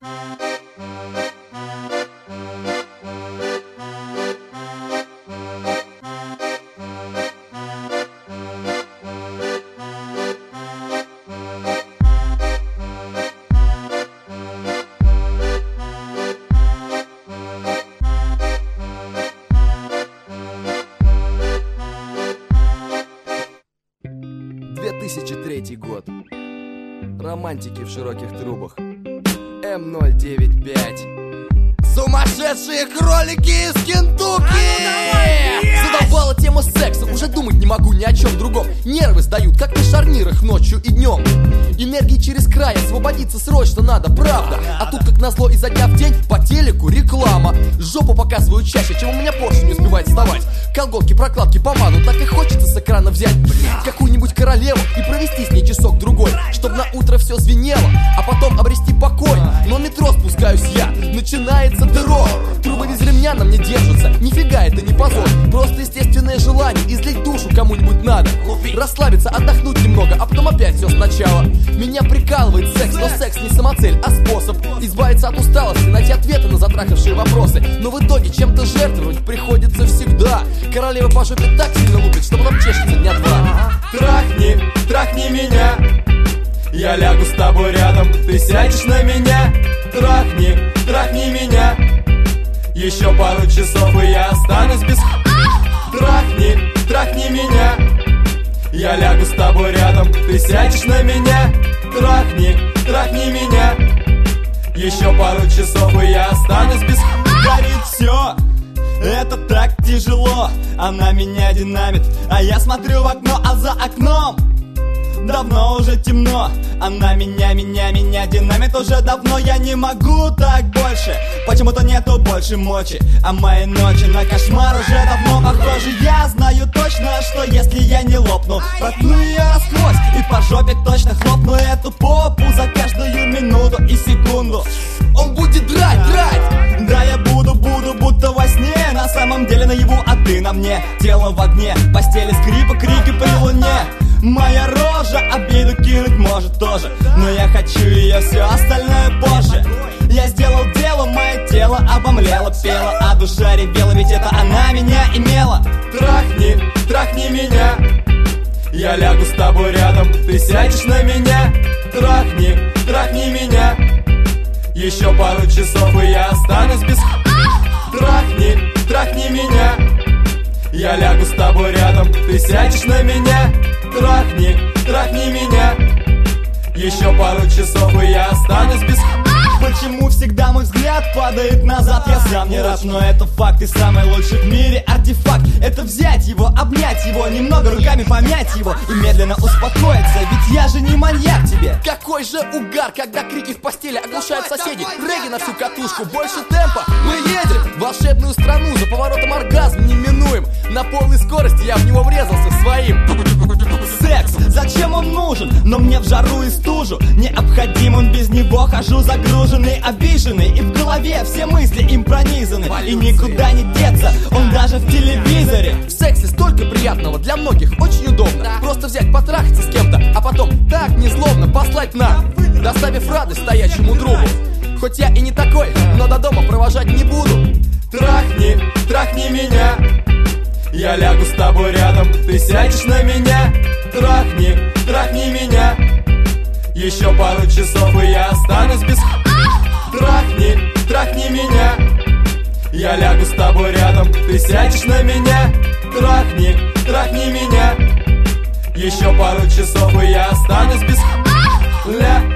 2003 год. Романтики в широких трубах. М095. Сумасшедшие кролики из Кентукки! Задолбала тема секса, уже думать не могу ни о чем другом. Нервы сдают, как на шарнирах ночью и днем. Энергии через край, освободиться срочно надо, правда. А тут, как назло, изо дня в день по телеку реклама. Жопу показывают чаще, чем у меня поршень не успевает вставать. Колготки, прокладки, помаду, так и хочется с экрана взять какую-нибудь королеву и провести с ней часок-другой, чтобы на утро все звенело, а потом обрести покой. Но в метро спускаюсь я, начинается дров. Трубы без ремня на мне держатся, нифига это не позор. Просто естественное желание излить душу кому-нибудь надо. Расслабиться, отдохнуть немного, а потом опять все сначала. Меня прикалывает секс, но секс не самоцель, а способ избавиться от усталости, найти ответы на затрахавшие вопросы. Но в итоге чем-то жертвовать приходится всегда. Королева по жопе так сильно лупит, что потом чешется дня два. Трахни, трахни меня, я лягу с тобой рядом, ты сядешь на меня. Трахни, трахни меня, еще пару часов и я останусь без... Трахни, трахни меня, я лягу с тобой рядом, ты сядешь на меня. Трахни, трахни меня, еще пару часов и я останусь без... Горит все, это так тяжело, она меня динамит, а я смотрю в окно, а за окном давно уже темно. Она меня динамит уже давно. Я не могу так больше, почему-то нету больше мочи. А мои ночи на кошмар уже давно похожи. Я знаю точно, что если я не лопну, проткну ее насквозь и по жопе точно хлопну эту попу за каждую минуту и секунду. Он будет драть. Да, я буду, будто во сне. На самом деле наяву, а ты на мне. Тело в огне, постели скрипа, крики при луне. Моя рожа обиду кинуть может тоже, но я хочу ее, все остальное позже. Я сделал дело, мое тело обомлело, пело, а душа ревела, ведь это она меня имела. Трахни, трахни меня, я лягу с тобой рядом, ты сядешь на меня. Трахни, трахни меня, еще пару часов и я останусь без... Трахни, трахни меня, я лягу с тобой рядом, ты сядешь на меня. Трахни, трахни меня, еще пару часов и я останусь без... Почему всегда мой взгляд падает назад? Я сам не рад, но это факт. И самый лучший в мире артефакт — это взять его, обнять его, немного руками помять его и медленно успокоиться, ведь я же не маньяк тебе. Какой же угар, когда крики в постели оглушают соседей. Регги на всю катушку, больше темпа, мы едем в волшебную страну. За поворотом оргазм неминуем, на полной скорости я в него врезался своим. Секс, зачем он нужен? Но мне в жару и стужу необходим он, без него хожу загруженный, обиженный, и в голове все мысли им пронизаны. И никуда не деться, он даже в телевизоре. В сексе столько приятного, для многих очень удобно. Просто взять, потрахаться с кем-то, а потом так незлобно послать на, доставив радость стоящему другу. Хоть я и не такой, но до дома провожать не буду. Трахни, трахни меня, я лягу с тобой рядом, ты сядешь на меня. Трахни, трахни меня, еще пару часов и я останусь без... Трахни, трахни меня, я лягу с тобой рядом, ты сядешь на меня. Трахни, трахни меня, еще пару часов и я останусь без...